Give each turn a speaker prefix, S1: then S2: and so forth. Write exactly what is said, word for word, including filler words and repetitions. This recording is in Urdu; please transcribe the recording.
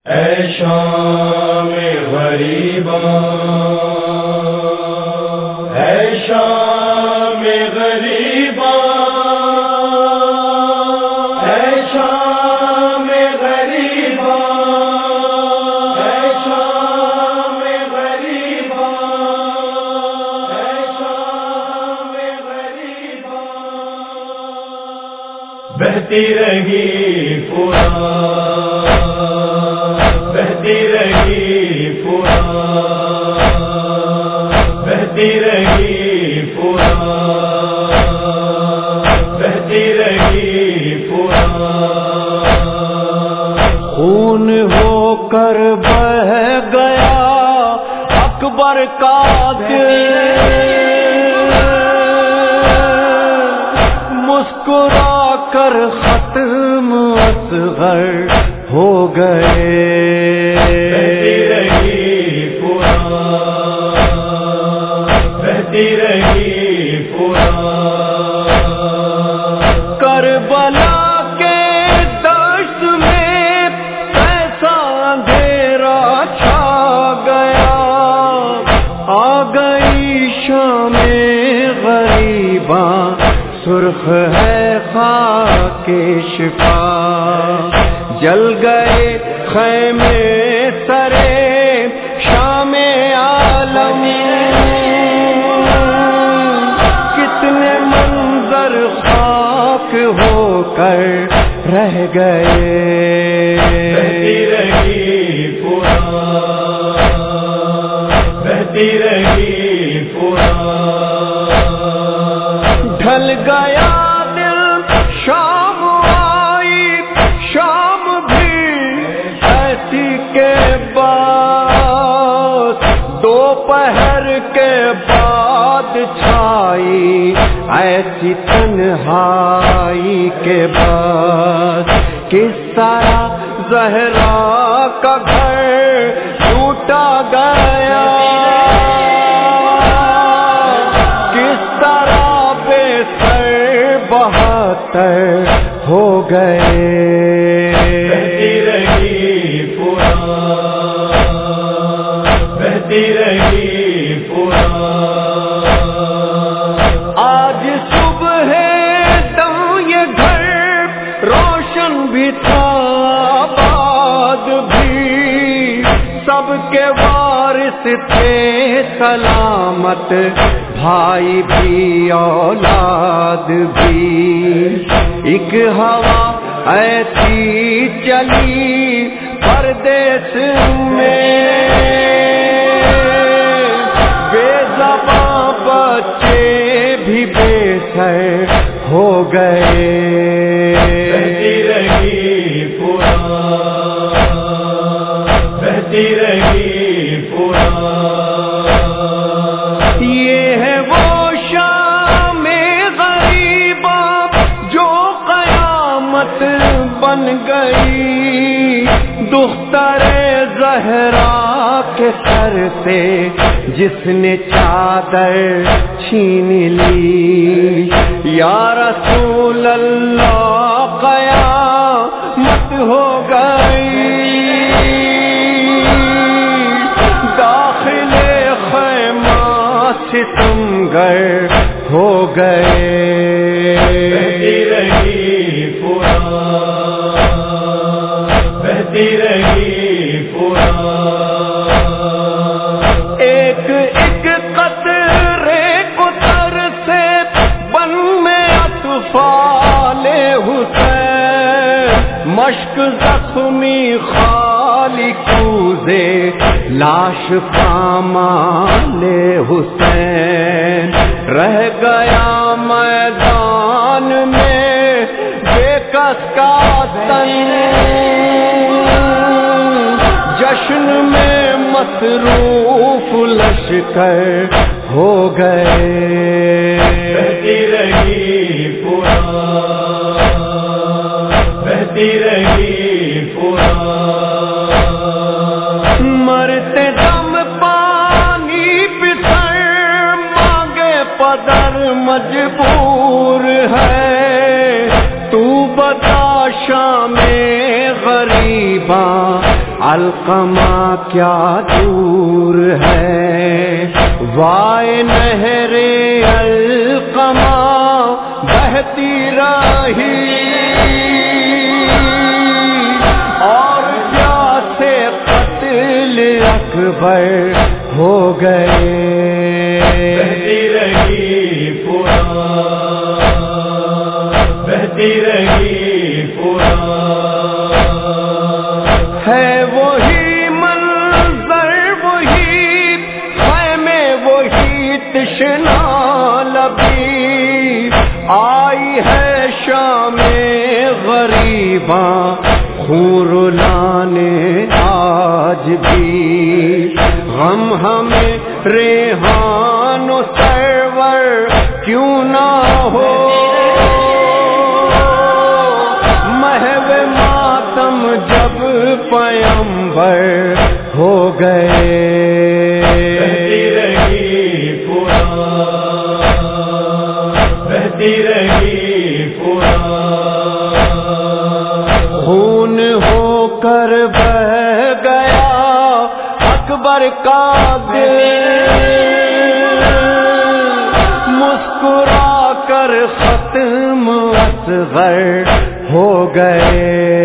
S1: اے شام غریباں، اے شام غریباں، اے شام غریباں، اے شام غریباں، اے شام غریباں، بہتی رہی پورا، بہتی رہی پورا، بہتی رہی پورا، بہتی رہی پورا،
S2: خون ہو کر بہہ گیا اکبر کا دل، مسکرا کر ختم اصغر ہو گئے،
S1: بہتی رہی پورا، بہتی رہی پورا،
S2: کربلا کے دشت میں ایسا اندھیرا چھا گیا، آ گئی شام غریباں، سرخ ہے خاک شفا، جل گئے خیمے سرے شام عالم، کتنے منظر خاک ہو کر رہ گئے،
S1: بہتی رہی پورا، بہتی رہی پورا،
S2: ڈھل گیا دل شام آئی، شام بھی ایسی کے بعد، دوپہر کے بعد چھائی ایسی تنہائی کے بعد، کس طرح زہرا کا گھر ٹوٹا گیا، کس طرح بے سر بہتر ہو گئے،
S1: بہتی رہی پورا، بہتی رہی پورا،
S2: آج صبح دم یہ گھر روشن بھی تھا، آباد بھی، سب کے وارث تھے سلامت، بھائی بھی اولاد بھی، ایک ہوا ایسی چلی پردیس میں، بے زباں بچے بھی بے سر ہو گئے،
S1: بہتی رہی پورا، بہتی رہی پورا،
S2: یہ ہے وہ شام غریباں جو قیامت بن گئی، دختر زہرا کے سر سے جس نے چادر چھین لی، یا رسول اللہ قیامت ہو گئی، داخل خیمہ ستمگر ہو گئے،
S1: بہتی رہی پورا، بہتی رہی پورا،
S2: ایک ایک قطرے کو تر سے بن میں اطفال حسین، مشک زخمی خالی کوزے لاش پامال حسین، رہ گیا میدان میں بے کس کا تن، جشن میں مصروف لشکر ہو گئے،
S1: بہتی رہی پورا، بہتی رہی پورا،
S2: مرتے دم پانی پسر مانگے پدر مجبور ہے، تو بتا شام غریباں علقمہ کیا دور ہے، وائے نہر علقمہ بہتی رہی، اور پیاسے قتل اکبر ہو گئے،
S1: بہتی رہی پورا، بہتی رہی پورا،
S2: ہے وہی منظر وہی خیمے وہی تشنا لبی، آئی ہے شام غریباں خون رلانے آج بھی، غم ہمیں ریحان و سرور کیوں نہ ہو، محو ماتم جب پیمبر ہو گئے،
S1: بہتی رہی پورا، بہتی رہی پورا،
S2: خون ہو کر بہہ گیا اکبر کا دل، مسکرا کر ختم اصغر ہو گئے،